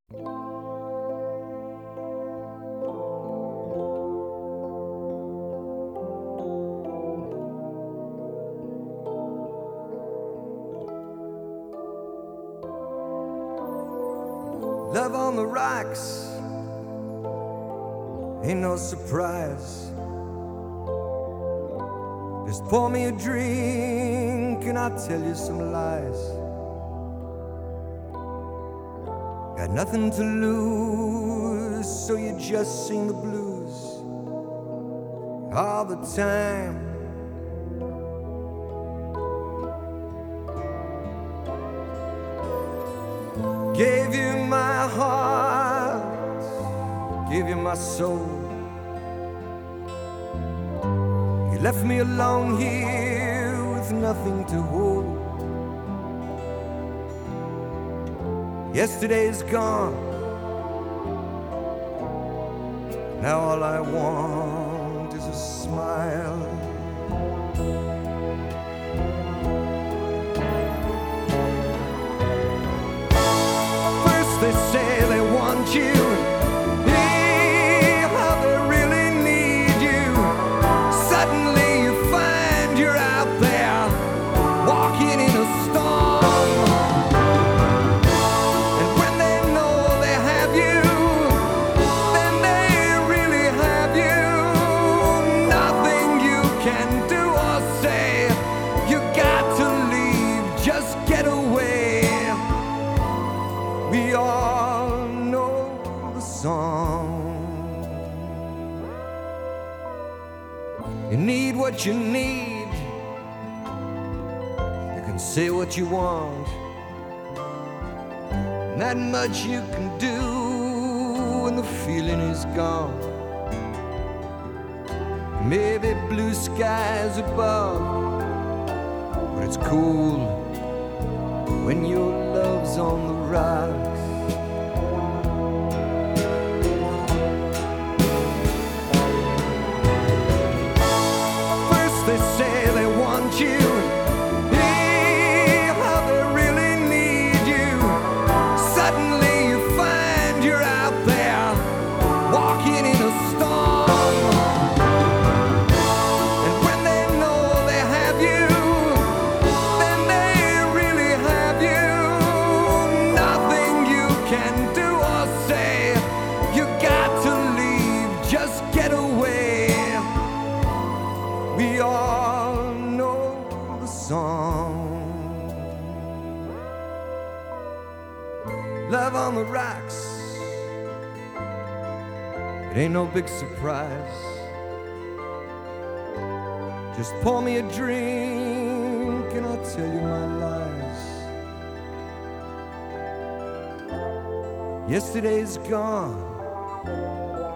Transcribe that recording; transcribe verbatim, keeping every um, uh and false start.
Love on the rocks ain't no surprise. Just pour me a drink and I'll tell you some lies. Got nothing to lose, so you just sing the blues all the time. Gave you my heart, gave you my soul. You left me alone here with nothing to hold. Yesterday's gone, now all I want is a smile. They say they want you, hey, how they really need you. Suddenly you find you're out there, walking in a storm. And when they know they have you, then they really have you. Nothing you can do or say, you got to leave, just get away. We all know the song. You need what you need. You can say what you want. Not much you can do when the feeling is gone. Maybe blue skies above, but it's cool when your love's on the rocks. First they say they want you, hey, how they really need you. Suddenly you find you're out there, walking in a storm. And when they know they have you, then they really have you. Nothing you can do or say, you got to leave, just get away. We all know the song. Love on the rocks, it ain't no big surprise. Just pour me a drink and I'll tell you my lies. Yesterday's gone,